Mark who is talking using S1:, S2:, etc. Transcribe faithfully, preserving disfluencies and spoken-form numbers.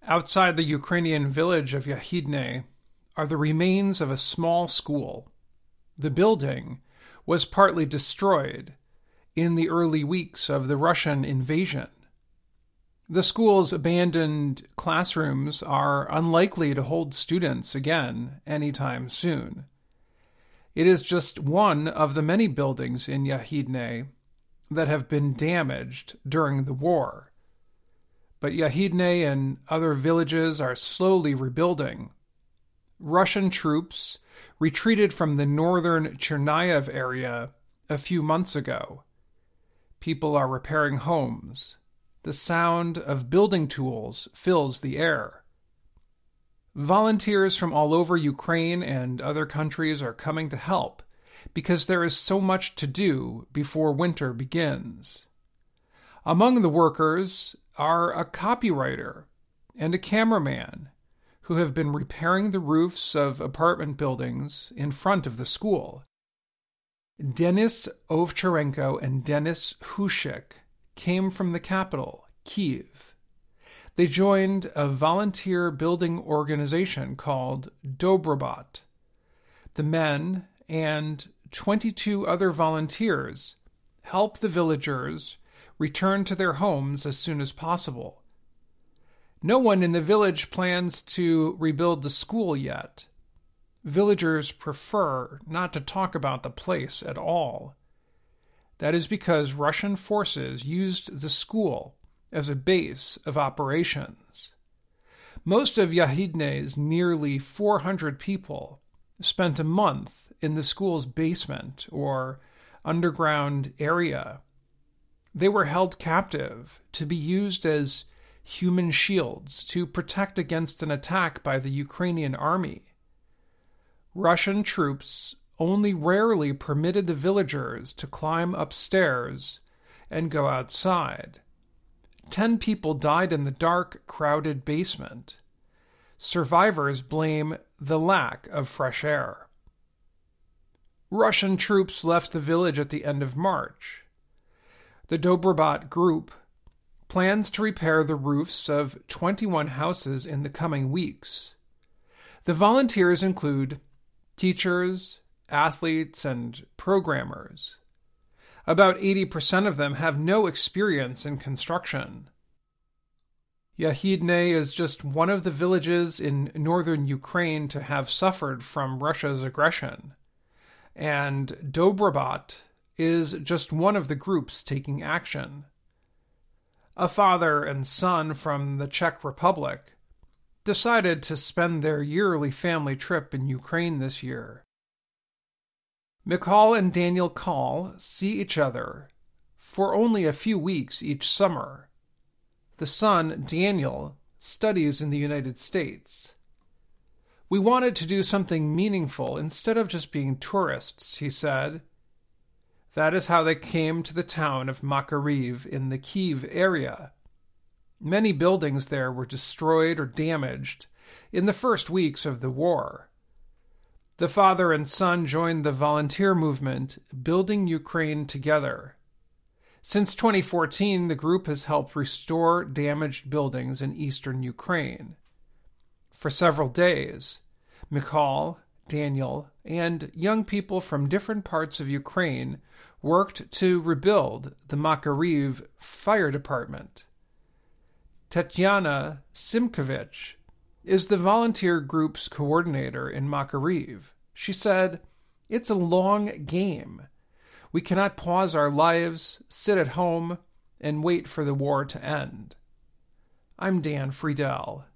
S1: Outside the Ukrainian village of Yahidne are the remains of a small school. The building was partly destroyed in the early weeks of the Russian invasion. The school's abandoned classrooms are unlikely to hold students again anytime soon. It is just one of the many buildings in Yahidne that have been damaged during the war. But Yahidne and other villages are slowly rebuilding. Russian troops retreated from the northern Chernihiv area a few months ago. People are repairing homes. The sound of building tools fills the air. Volunteers from all over Ukraine and other countries are coming to help because there is so much to do before winter begins. Among the workers are a copywriter and a cameraman who have been repairing the roofs of apartment buildings in front of the school. Denis Ovcharenko and Denis Hushik came from the capital, Kyiv. They joined a volunteer building organization called Dobrobot. The men and twenty-two other volunteers help the villagers return to their homes as soon as possible. No one in the village plans to rebuild the school yet. Villagers prefer not to talk about the place at all. That is because Russian forces used the school as a base of operations. Most of Yahidne's nearly four hundred people spent a month in the school's basement or underground area. They were held captive to be used as human shields to protect against an attack by the Ukrainian army. Russian troops only rarely permitted the villagers to climb upstairs and go outside. Ten people died in the dark, crowded basement. Survivors blame the lack of fresh air. Russian troops left the village at the end of March. The Dobrobot group plans to repair the roofs of twenty-one houses in the coming weeks. The volunteers include teachers, athletes, and programmers. About eighty percent of them have no experience in construction. Yahidne is just one of the villages in northern Ukraine to have suffered from Russia's aggression, and Dobrobot is just one of the groups taking action. A father and son from the Czech Republic decided to spend their yearly family trip in Ukraine this year. Mikhail and Daniel Kahl see each other for only a few weeks each summer. The son, Daniel, studies in the United States. We wanted to do something meaningful instead of just being tourists, he said. That is how they came to the town of Makariv in the Kyiv area. Many buildings there were destroyed or damaged in the first weeks of the war. The father and son joined the volunteer movement, Building Ukraine Together. Since twenty fourteen, the group has helped restore damaged buildings in eastern Ukraine. For several days, Mikhail, Daniel, and young people from different parts of Ukraine worked to rebuild the Makariv Fire Department. Tetiana Simkovich is the volunteer group's coordinator in Makariv. She said, "It's a long game. We cannot pause our lives, sit at home, and wait for the war to end." I'm Dan Friedel.